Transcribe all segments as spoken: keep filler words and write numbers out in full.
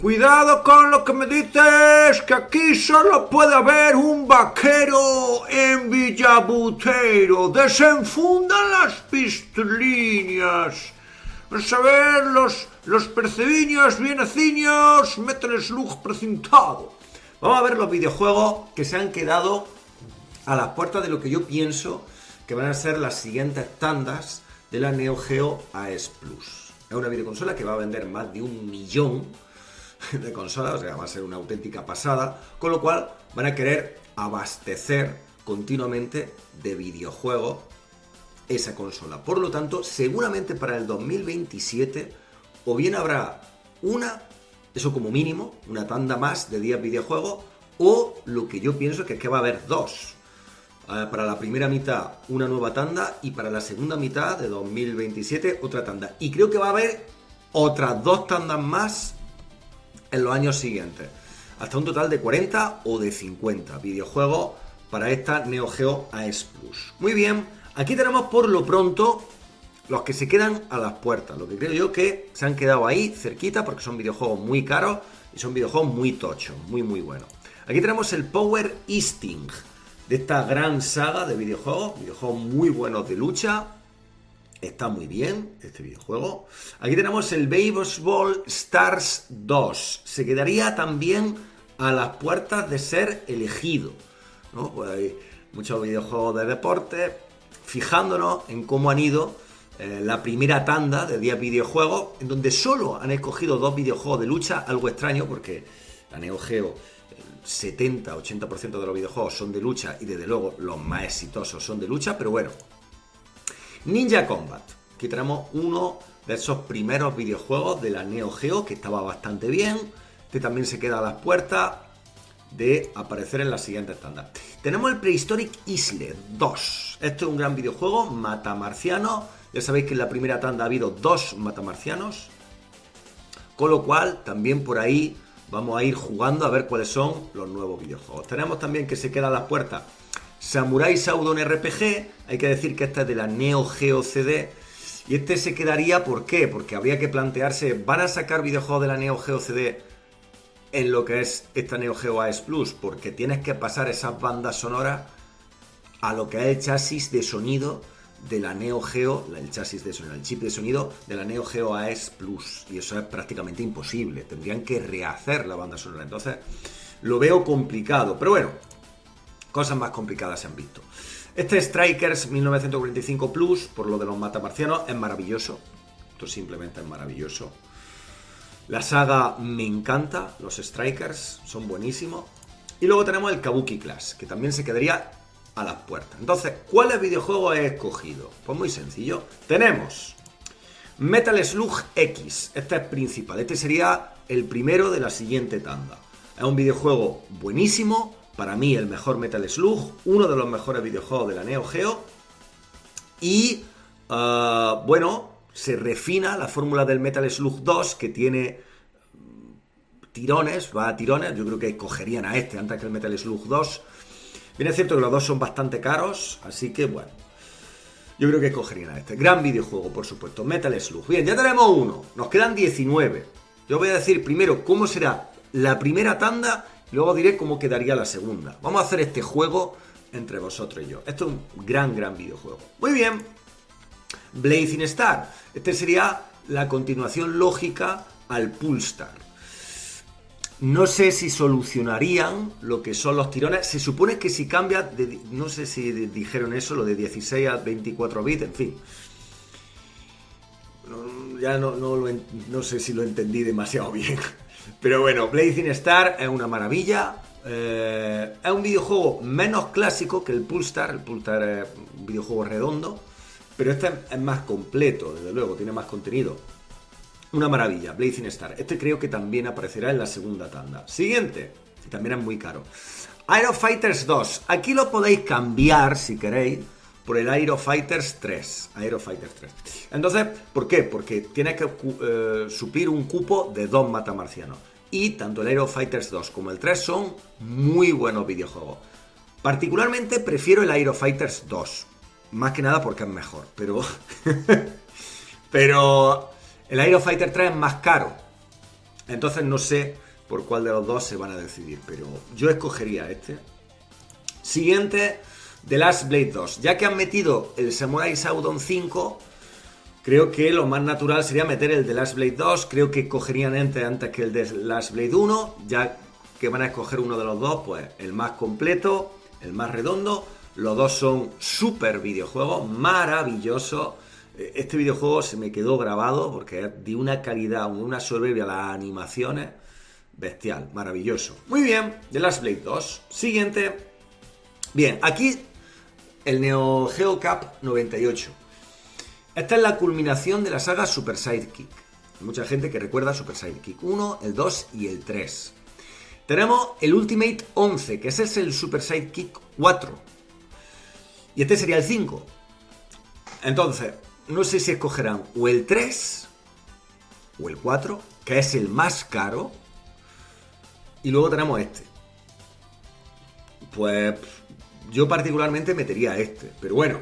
Cuidado con lo que me dices, que aquí solo puede haber un vaquero en Villabuteiro. Desenfundan las pistoliñas. Vamos a ver los, los percebiños, bieneciños, mételes luz precintado. Vamos a ver los videojuegos que se han quedado a las puertas de lo que yo pienso que van a ser las siguientes tandas de la Neo Geo A E S Plus. Es una videoconsola que va a vender más de un millón de consolas, o sea, va a ser una auténtica pasada, con lo cual van a querer abastecer continuamente de videojuegos esa consola. Por lo tanto, seguramente para el dos mil veintisiete o bien habrá una, eso como mínimo, una tanda más de diez videojuegos, o lo que yo pienso que es que va a haber dos. Eh, para la primera mitad una nueva tanda y para la segunda mitad de dos mil veintisiete otra tanda. Y creo que va a haber otras dos tandas más en los años siguientes, hasta un total de cuarenta o de cincuenta videojuegos para esta Neo Geo A E S Plus. Muy bien, aquí tenemos por lo pronto los que se quedan a las puertas, lo que creo yo que se han quedado ahí cerquita porque son videojuegos muy caros y son videojuegos muy tochos, muy muy buenos. Aquí tenemos el Power Instinct, de esta gran saga de videojuegos, videojuegos muy buenos de lucha. Está muy bien este videojuego. Aquí tenemos el Baseball Stars dos. Se quedaría también a las puertas de ser elegido, ¿no? Pues hay muchos videojuegos de deporte. Fijándonos en cómo han ido eh, la primera tanda de diez videojuegos, en donde solo han escogido dos videojuegos de lucha, algo extraño porque la Neo Geo, el setenta a ochenta por ciento de los videojuegos son de lucha y desde luego los más exitosos son de lucha, pero bueno. Ninja Combat. Aquí tenemos uno de esos primeros videojuegos de la Neo Geo que estaba bastante bien. Este también se queda a las puertas de aparecer en las siguientes tandas. Tenemos el Prehistoric Isle dos. Este es un gran videojuego, matamarciano. Ya sabéis que en la primera tanda ha habido dos matamarcianos. Con lo cual, también por ahí vamos a ir jugando a ver cuáles son los nuevos videojuegos. Tenemos también que se queda a las puertas Samurai Shodown R P G, hay que decir que este es de la Neo Geo C D, y este se quedaría, ¿por qué? Porque habría que plantearse, ¿van a sacar videojuegos de la Neo Geo C D en lo que es esta Neo Geo A E S Plus? Porque tienes que pasar esas bandas sonoras a lo que es el chasis de sonido de la Neo Geo, el chasis de sonido, el chip de sonido de la Neo Geo A E S Plus, y eso es prácticamente imposible, tendrían que rehacer la banda sonora, entonces lo veo complicado, pero bueno, cosas más complicadas se han visto. Este Strikers mil novecientos cuarenta y cinco Plus, por lo de los matamarcianos, es maravilloso. Esto simplemente es maravilloso. La saga me encanta, los Strikers son buenísimos. Y luego tenemos el Kabuki Clash, que también se quedaría a las puertas. Entonces, ¿cuáles videojuegos he escogido? Pues muy sencillo. Tenemos Metal Slug X, este es principal. Este sería el primero de la siguiente tanda. Es un videojuego buenísimo. Para mí el mejor Metal Slug, uno de los mejores videojuegos de la Neo Geo. Y, uh, bueno, se refina la fórmula del Metal Slug dos, que tiene tirones, va a tirones. Yo creo que cogerían a este antes que el Metal Slug dos. Bien, es cierto que los dos son bastante caros, así que, bueno, yo creo que cogerían a este. Gran videojuego, por supuesto, Metal Slug. Bien, ya tenemos uno, nos quedan diecinueve. Yo voy a decir primero cómo será la primera tanda, luego diré cómo quedaría la segunda. Vamos a hacer este juego entre vosotros y yo. Esto es un gran, gran videojuego. Muy bien. Blazing Star. Este sería la continuación lógica al Pulstar. No sé si solucionarían lo que son los tirones. Se supone que si cambia, de, no sé si dijeron eso, lo de dieciséis a veinticuatro bits, en fin. Ya no, no, lo, no sé si lo entendí demasiado bien. Pero bueno, Blazing Star es una maravilla. Eh, es un videojuego menos clásico que el Pulstar. El Pulstar es un videojuego redondo, pero este es más completo, desde luego, tiene más contenido. Una maravilla, Blazing Star. Este creo que también aparecerá en la segunda tanda. Siguiente, que también es muy caro. Aero Fighters dos. Aquí lo podéis cambiar, si queréis, por el Aero Fighters tres. Aero Fighters tres. Entonces, ¿por qué? Porque tienes que eh, suplir un cupo de dos matamarcianos. Y tanto el Aero Fighters dos como el tres son muy buenos videojuegos. Particularmente prefiero el Aero Fighters dos. Más que nada porque es mejor. Pero... pero... el Aero Fighter tres es más caro. Entonces no sé por cuál de los dos se van a decidir, pero yo escogería este. Siguiente, The Last Blade dos. Ya que han metido el Samurai Shodown cinco, creo que lo más natural sería meter el The Last Blade dos. Creo que cogerían este antes que el The Last Blade uno, ya que van a escoger uno de los dos, pues el más completo, el más redondo. Los dos son súper videojuegos, maravillosos. Este videojuego se me quedó grabado porque es de una calidad, una soberbia, las animaciones, bestial, maravilloso. Muy bien, The Last Blade dos. Siguiente. Bien, aquí el Neo Geo Cap noventa y ocho. Esta es la culminación de la saga Super Sidekick. Hay mucha gente que recuerda Super Sidekick uno, el dos y el tres. Tenemos el Ultimate once, que ese es el Super Sidekick cuatro. Y este sería el cinco. Entonces, no sé si escogerán o el tres o el cuatro, que es el más caro. Y luego tenemos este. Pues yo particularmente metería este. Pero bueno,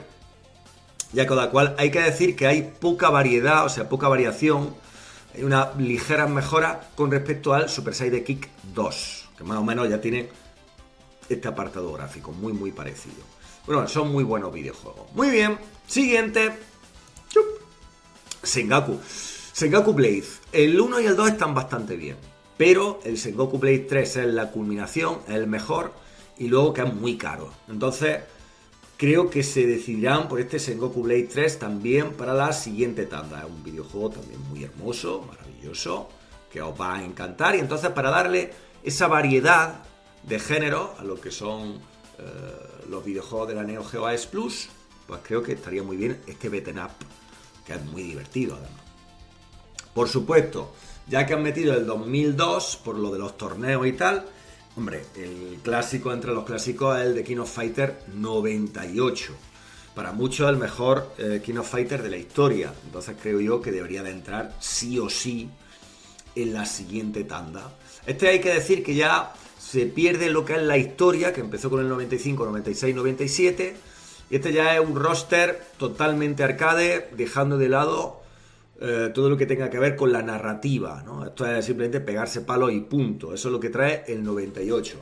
ya cada cual. Hay que decir que hay poca variedad, o sea, poca variación. Hay una ligera mejora con respecto al Super Sidekick dos, que más o menos ya tiene este apartado gráfico, muy muy parecido. Bueno, son muy buenos videojuegos. Muy bien, siguiente. ¡Chup! Sengoku. Sengoku Blade. El uno y el dos están bastante bien, pero el Sengoku Blade tres es la culminación, es el mejor, y luego que es muy caro. Entonces, creo que se decidirán por este Sengoku Blade tres también para la siguiente tanda. Es un videojuego también muy hermoso, maravilloso, que os va a encantar. Y entonces, para darle esa variedad de género a lo que son eh, los videojuegos de la Neo Geo A E S Plus, pues creo que estaría muy bien este beat'em up, que es muy divertido además. Por supuesto, ya que han metido el dos mil dos por lo de los torneos y tal, hombre, el clásico entre los clásicos es el de King of Fighter noventa y ocho. Para muchos el mejor eh, King of Fighter de la historia. Entonces creo yo que debería de entrar sí o sí en la siguiente tanda. Este hay que decir que ya se pierde lo que es la historia, que empezó con el noventa y cinco, noventa y seis, noventa y siete. Y este ya es un roster totalmente arcade, dejando de lado eh, todo lo que tenga que ver con la narrativa, ¿no? Esto es simplemente pegarse palos y punto. Eso es lo que trae el noventa y ocho.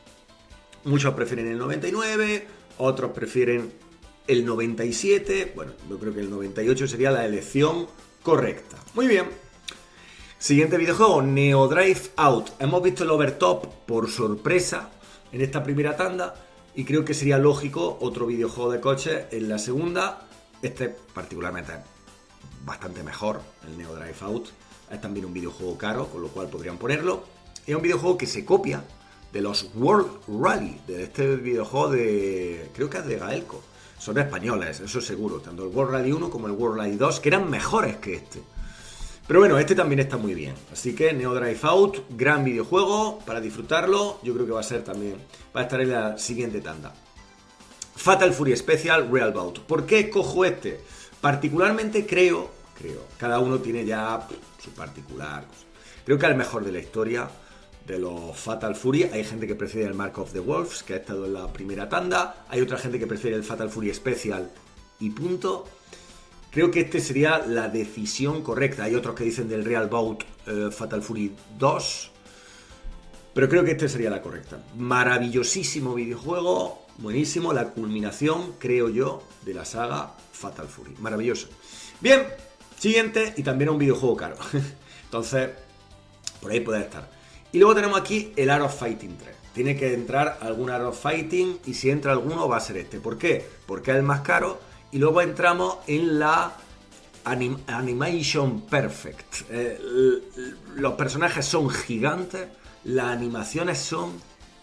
Muchos prefieren el noventa y nueve, otros prefieren el noventa y siete. Bueno, yo creo que el noventa y ocho sería la elección correcta. Muy bien. Siguiente videojuego, Neo Drive Out. Hemos visto el Overtop por sorpresa en esta primera tanda y creo que sería lógico otro videojuego de coches en la segunda. Este particularmente es bastante mejor, el Neo Drive Out. Es también un videojuego caro, con lo cual podrían ponerlo. Es un videojuego que se copia de los World Rally, de este videojuego de... creo que es de Gaelco. Son españoles, eso seguro, tanto el World Rally uno como el World Rally dos, que eran mejores que este. Pero bueno, este también está muy bien. Así que Neo Drive Out, gran videojuego para disfrutarlo. Yo creo que va a ser también, va a estar en la siguiente tanda. Fatal Fury Special Real Bout. ¿Por qué escojo este? Particularmente creo, creo, cada uno tiene ya su particular. Creo que es el mejor de la historia de los Fatal Fury. Hay gente que prefiere el Mark of the Wolves, que ha estado en la primera tanda. Hay otra gente que prefiere el Fatal Fury Special y punto. Creo que este sería la decisión correcta. Hay otros que dicen del Real Bout eh, Fatal Fury dos, pero creo que este sería la correcta. Maravillosísimo videojuego, buenísimo, la culminación, creo yo, de la saga Fatal Fury. Maravilloso. Bien, siguiente, y también un videojuego caro. Entonces, por ahí puede estar. Y luego tenemos aquí el Art of Fighting tres. Tiene que entrar algún Art of Fighting, y si entra alguno va a ser este. ¿Por qué? Porque es el más caro. Y luego entramos en la anim Animation Perfect. Eh, los personajes son gigantes, las animaciones son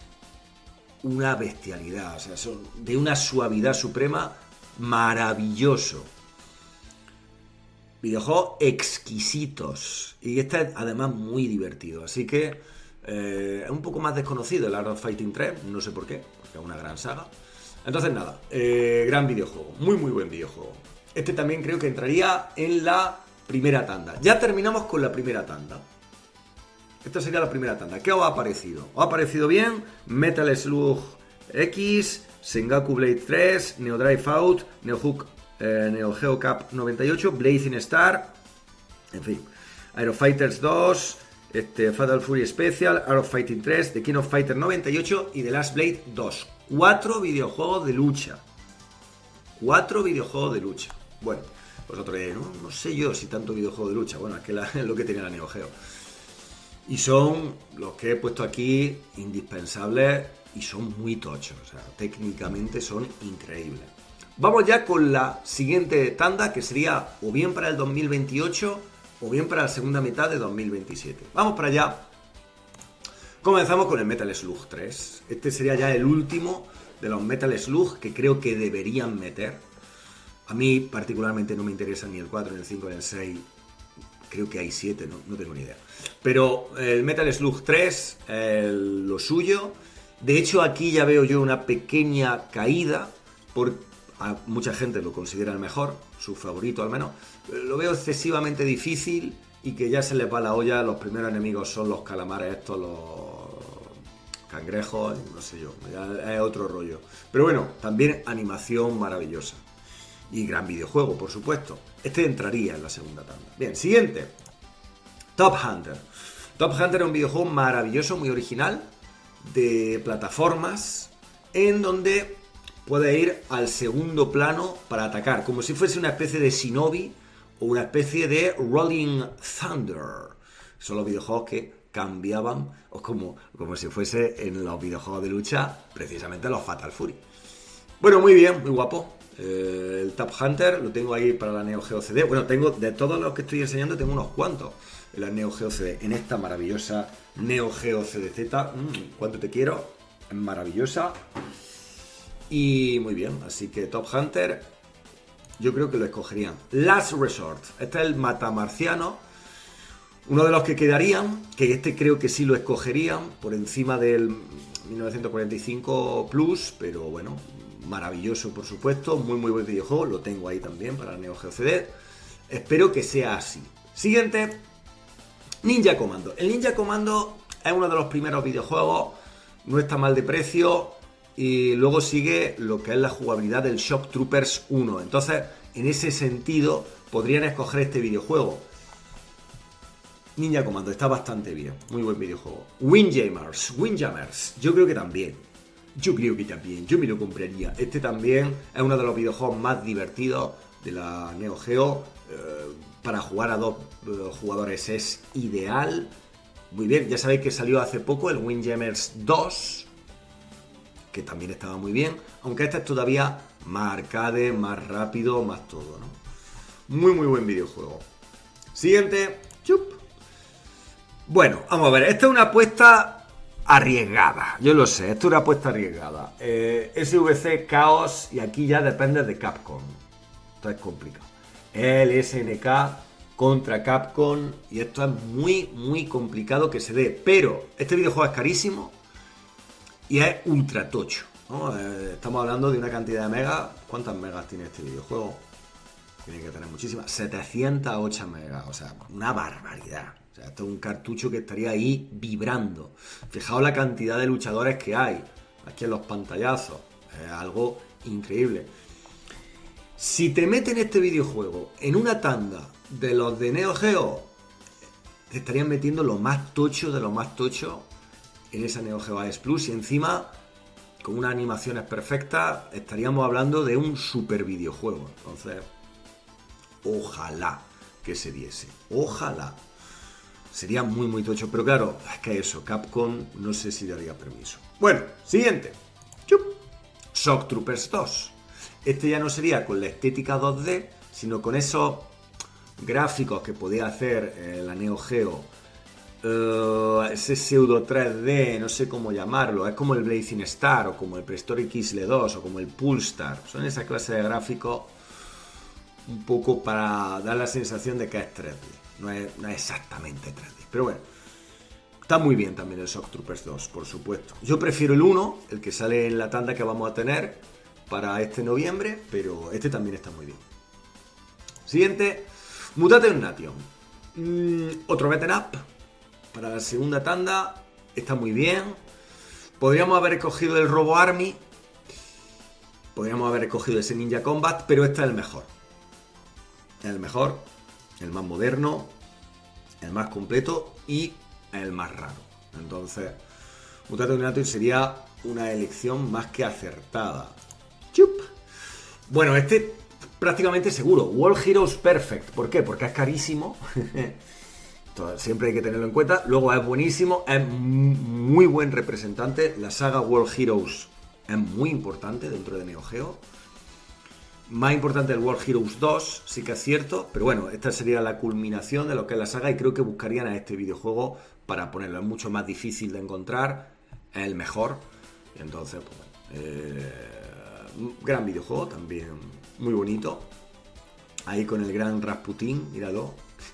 una bestialidad, o sea, son de una suavidad suprema, maravilloso. Videojuegos exquisitos. Y este es además muy divertido. Así que eh, es un poco más desconocido el Art of Fighting tres, no sé por qué, porque es una gran saga. Entonces nada, eh, gran videojuego, muy muy buen videojuego. Este también creo que entraría en la primera tanda. Ya terminamos con la primera tanda. Esta sería la primera tanda. ¿Qué os ha parecido? ¿Os ha parecido bien? Metal Slug X, Sengoku Blade tres, Neo Drive Out, Neo, Hook, eh, Neo Geo Cup noventa y ocho, Blazing Star, en fin, Aero Fighters dos, este Fatal Fury Special, Art of Fighting tres, The King of Fighters noventa y ocho y The Last Blade dos. Cuatro videojuegos de lucha. Cuatro videojuegos de lucha. Bueno, vosotros diréis, no, no sé yo si tanto videojuego de lucha. Bueno, es que la, es lo que tenía la Neo Geo. Y son los que he puesto aquí indispensables y son muy tochos. O sea, técnicamente son increíbles. Vamos ya con la siguiente tanda, que sería o bien para el dos mil veintiocho o bien para la segunda mitad de dos mil veintisiete. Vamos para allá. Comenzamos con el Metal Slug tres. Este sería ya el último de los Metal Slug que creo que deberían meter. A mí particularmente no me interesa ni el cuatro, ni el cinco, ni el seis. Creo que hay siete, no, no tengo ni idea. Pero el Metal Slug tres, el, lo suyo. De hecho, aquí ya veo yo una pequeña caída. Por, a mucha gente lo considera el mejor, su favorito al menos. Lo veo excesivamente difícil y que ya se les va la olla. Los primeros enemigos son los calamares estos, los cangrejos, no sé yo, ya es otro rollo. Pero bueno, también animación maravillosa. Y gran videojuego, por supuesto. Este entraría en la segunda tanda. Bien, siguiente. Top Hunter. Top Hunter es un videojuego maravilloso, muy original, de plataformas, en donde puede ir al segundo plano para atacar, como si fuese una especie de Shinobi o una especie de Rolling Thunder. Son los videojuegos que cambiaban, o como, como si fuese en los videojuegos de lucha, precisamente los Fatal Fury. Bueno, muy bien, muy guapo. Eh, el Top Hunter lo tengo ahí para la Neo Geo C D. Bueno, tengo de todos los que estoy enseñando, tengo unos cuantos en la Neo Geo C D. En esta maravillosa Neo Geo C D Z. Mmm, cuánto te quiero. Es maravillosa. Y muy bien, así que Top Hunter yo creo que lo escogerían. Last Resort. Este es el matamarciano. Uno de los que quedarían, que este creo que sí lo escogerían por encima del mil novecientos cuarenta y cinco Plus, pero bueno, maravilloso por supuesto, muy muy buen videojuego, lo tengo ahí también para Neo Geo C D. Espero que sea así. Siguiente, Ninja Commando. El Ninja Commando es uno de los primeros videojuegos, no está mal de precio, y luego sigue lo que es la jugabilidad del Shock Troopers uno. Entonces, en ese sentido, podrían escoger este videojuego. Ninja Commando está bastante bien, muy buen videojuego. Windjammers, Windjammers, yo creo que también. Yo creo que también, yo me lo compraría. Este también es uno de los videojuegos más divertidos de la Neo Geo. Eh, para jugar a dos eh, jugadores es ideal. Muy bien, ya sabéis que salió hace poco el Windjammers dos, que también estaba muy bien. Aunque este es todavía más arcade, más rápido, más todo, ¿no? Muy, muy buen videojuego. Siguiente. Chup. Bueno, vamos a ver, esta es una apuesta arriesgada, yo lo sé, esto es una apuesta arriesgada. Eh, S V C Chaos, y aquí ya depende de Capcom. Esto es complicado. El S N K contra Capcom, y esto es muy, muy complicado que se dé. Pero este videojuego es carísimo y es ultra tocho, ¿no? Eh, estamos hablando de una cantidad de megas. ¿Cuántas megas tiene este videojuego? Tiene que tener muchísimas. setecientos ocho megas, o sea, una barbaridad. O sea, esto es un cartucho que estaría ahí vibrando. Fijaos la cantidad de luchadores que hay aquí en los pantallazos. Es algo increíble. Si te meten este videojuego en una tanda de los de Neo Geo, te estarían metiendo lo más tocho de lo más tocho en esa Neo Geo A E S Plus. Y encima, con unas animaciones perfectas, estaríamos hablando de un super videojuego. Entonces, ojalá que se diese. Ojalá. Sería muy muy tocho, pero claro, es que eso, Capcom no sé si daría permiso. Bueno, siguiente. Chup. Shock Troopers dos. Este ya no sería con la estética dos D, sino con esos gráficos que podía hacer eh, la Neo Geo. Uh, ese pseudo tres D, no sé cómo llamarlo. Es como el Blazing Star, o como el Prehistoric Isle dos, o como el Pulstar. Son esa clase de gráficos un poco para dar la sensación de que es tres D. No es, no es exactamente tres D, pero bueno, está muy bien también el Shock Troopers dos, por supuesto. Yo prefiero el uno, el que sale en la tanda que vamos a tener para este noviembre, pero este también está muy bien. Siguiente, Mutation Nation. Mm, otro beat'em up para la segunda tanda, está muy bien. Podríamos haber escogido el Robo Army, podríamos haber escogido ese Ninja Combat, pero este es el mejor. El mejor. El más moderno, el más completo y es el más raro. Entonces, Mutato Terminator sería una elección más que acertada. ¡Chup! Bueno, este prácticamente seguro. World Heroes Perfect. ¿Por qué? Porque es carísimo. Siempre hay que tenerlo en cuenta. Luego es buenísimo. Es muy buen representante. La saga World Heroes es muy importante dentro de Neo Geo. Más importante el World Heroes dos, sí que es cierto. Pero bueno, esta sería la culminación de lo que es la saga. Y creo que buscarían a este videojuego para ponerlo. Es mucho más difícil de encontrar. Es el mejor. Y entonces, pues bueno. Eh, gran videojuego también. Muy bonito. Ahí con el gran Rasputin. Míralo.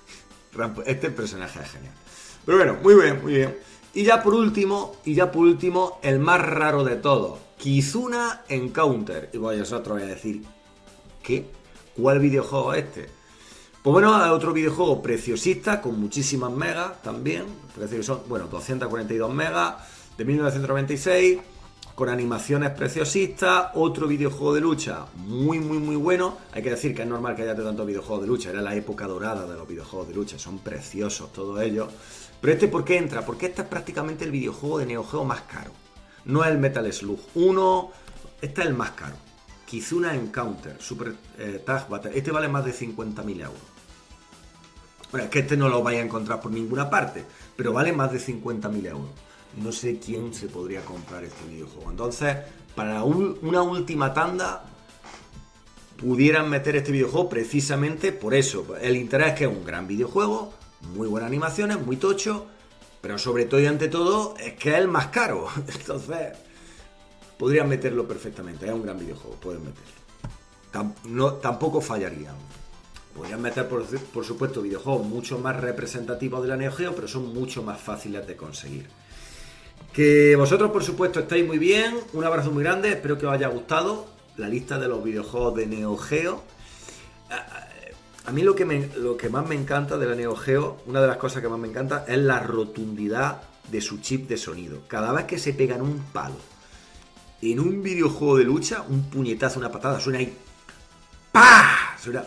Este personaje es genial. Pero bueno, muy bien, muy bien. Y ya por último, y ya por último, el más raro de todos. Kizuna Encounter. Y vosotros vais a decir, ¿qué? ¿Cuál videojuego es este? Pues bueno, es otro videojuego preciosista, con muchísimas megas también. Parece que son, bueno, doscientos cuarenta y dos megas, de mil novecientos noventa y seis, con animaciones preciosistas. Otro videojuego de lucha muy, muy, muy bueno. Hay que decir que es normal que haya tantos videojuegos de lucha. Era la época dorada de los videojuegos de lucha. Son preciosos todos ellos. Pero este, ¿por qué entra? Porque este es prácticamente el videojuego de Neo Geo más caro. No es el Metal Slug uno. Este es el más caro. Kizuna Encounter Super eh, Tag Battle. Este vale más de cincuenta mil euros. Bueno, es que este no lo vais a encontrar por ninguna parte, pero vale más de cincuenta mil euros. No sé quién se podría comprar este videojuego. Entonces, para un, una última tanda, pudieran meter este videojuego precisamente por eso. El interés es que es un gran videojuego, muy buenas animaciones, muy tocho, pero sobre todo y ante todo es que es el más caro. Entonces, podrían meterlo perfectamente. Es un gran videojuego, pueden meterlo. Tam, no, tampoco fallarían. Podrían meter, por, por supuesto, videojuegos mucho más representativos de la Neo Geo, pero son mucho más fáciles de conseguir. Que vosotros, por supuesto, estáis muy bien. Un abrazo muy grande. Espero que os haya gustado la lista de los videojuegos de Neo Geo. A mí lo que, me, lo que más me encanta de la Neo Geo, una de las cosas que más me encanta, es la rotundidad de su chip de sonido. Cada vez que se pegan un palo en un videojuego de lucha, un puñetazo, una patada, suena ahí. ¡Pah! Suena.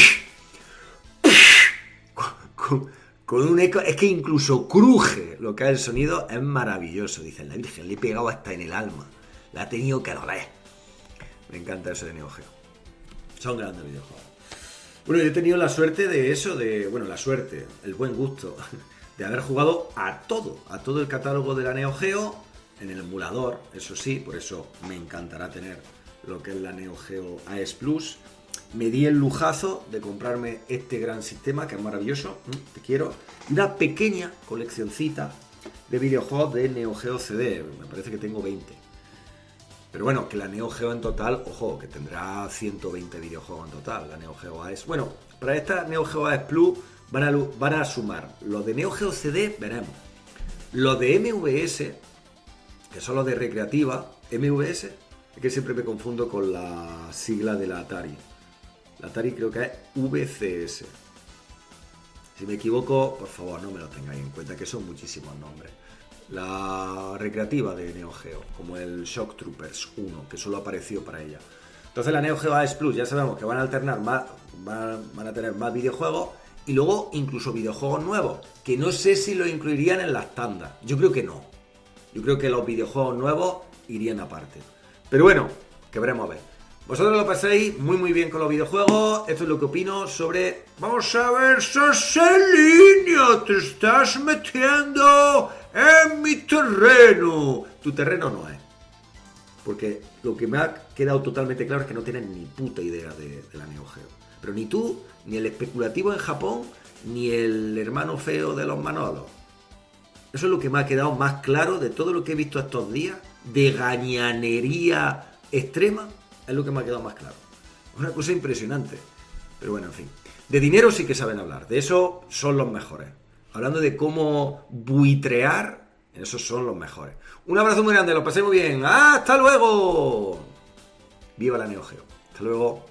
Con, con un eco. Es que incluso cruje lo que es el sonido. Es maravilloso. Dicen, la Virgen, le he pegado hasta en el alma. La ha tenido que doler. Me encanta eso de Neo Geo. Son grandes videojuegos. Bueno, yo he tenido la suerte de eso, de. Bueno, la suerte, el buen gusto, de haber jugado a todo, a todo el catálogo de la Neo Geo, en el emulador, eso sí, por eso me encantará tener lo que es la Neo Geo A E S Plus. Me di el lujazo de comprarme este gran sistema, que es maravilloso, te quiero, y una pequeña coleccioncita de videojuegos de Neo Geo C D, me parece que tengo veinte. Pero bueno, que la Neo Geo en total, ojo, que tendrá ciento veinte videojuegos en total, la Neo Geo A E S. Bueno, para esta Neo Geo A E S Plus van a, van a sumar los de Neo Geo C D, veremos. Los de M V S, que son los de recreativa, M V S, es que siempre me confundo con la sigla de la Atari. La Atari creo que es V C S. Si me equivoco, por favor, no me lo tengáis en cuenta, que son muchísimos nombres. La recreativa de Neo Geo, como el Shock Troopers uno, que solo apareció para ella. Entonces la Neo Geo A E S Plus, ya sabemos que van a alternar más, van, van a tener más videojuegos y luego incluso videojuegos nuevos, que no sé si lo incluirían en las tandas. Yo creo que no. Yo creo que los videojuegos nuevos irían aparte. Pero bueno, que veremos a ver. Vosotros lo pasáis muy muy bien con los videojuegos. Esto es lo que opino sobre... Vamos a ver, Saselinio, te estás metiendo en mi terreno. Tu terreno no es. Porque lo que me ha quedado totalmente claro es que no tienes ni puta idea de, de la Neo Geo. Pero ni tú, ni el especulativo en Japón, ni el hermano feo de los Manolos. Eso es lo que me ha quedado más claro de todo lo que he visto estos días, de gañanería extrema. Es lo que me ha quedado más claro. Una cosa impresionante. Pero bueno, en fin. De dinero sí que saben hablar. De eso son los mejores. Hablando de cómo buitrear, esos son los mejores. Un abrazo muy grande, lo pasé muy bien. ¡Hasta luego! Viva la Neo Geo. Hasta luego.